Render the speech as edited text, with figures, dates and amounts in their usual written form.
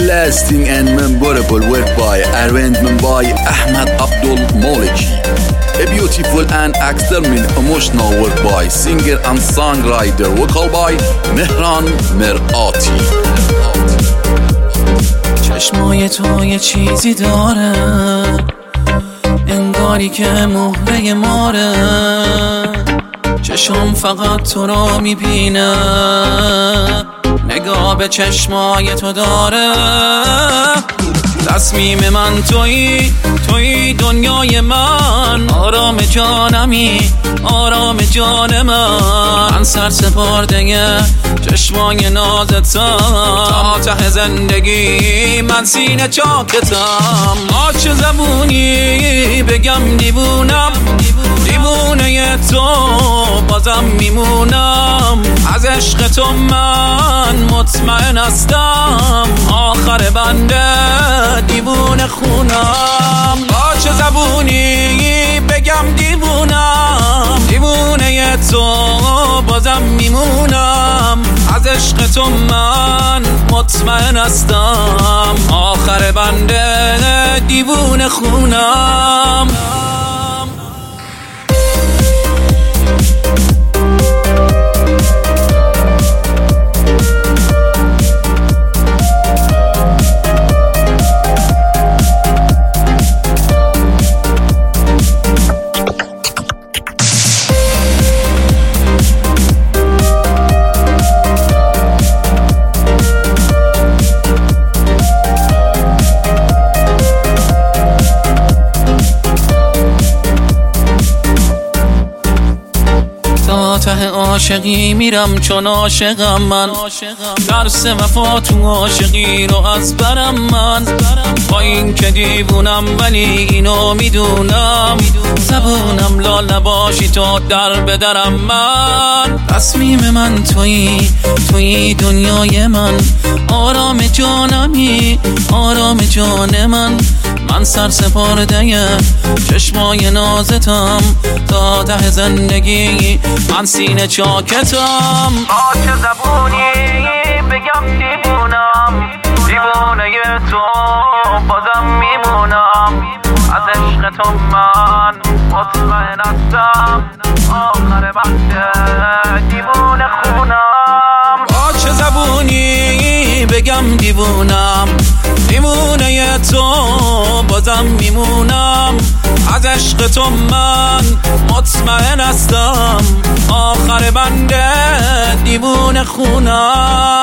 lasting and memorable work by arrangement by Ahmed Abdul Maliki. A beautiful and extremely emotional work by singer and songwriter, vocal by Mehran Merati. چشمای تو یه چیزی داره، انگاری که مهره ماره. چشم فقط تو رو میبینه، نگاه به چشمای تو داره. تصمیم من تویی دنیای من، آرام جانمی، آرام جان من سر سپرده چشمای نازتم. تا ته زندگی من سینه چاکتم. چه زبونی بگم دیوونم، دیوونه تو بازم میمونم. از عشق تو من مطمئن هستم، آخر بنده دیوونه خونم. چه زبونی بگم دیوونم، دیوونه تو بازم میمونم. از عشق تو من مطمئن هستم، آخر بنده دیوونه خونم. ته عاشقی میرم چون عاشقم من، درس وفا تو عاشقی رو از برم من. با این که دیوونم ولی اینو میدونم، زبونم لاله باشی تو در بدرم من. تصمیم من تویی دنیای من، آرام جانمی، آرام جان من سر سپرده چشمای نازتم. تا ته زندگی من سینه چاکتم. چه زبونی بگم دیوونم، دیوونه تو بازم میمونم. از عشق تو من مطمئن هستم، آخر بنده دیوونه خونم. چه زبونی بگم دیوونم، دیوونه تو بازم میمونم. از عشق تو من مطمئن هستم، آخر بنده دیوونه خونم.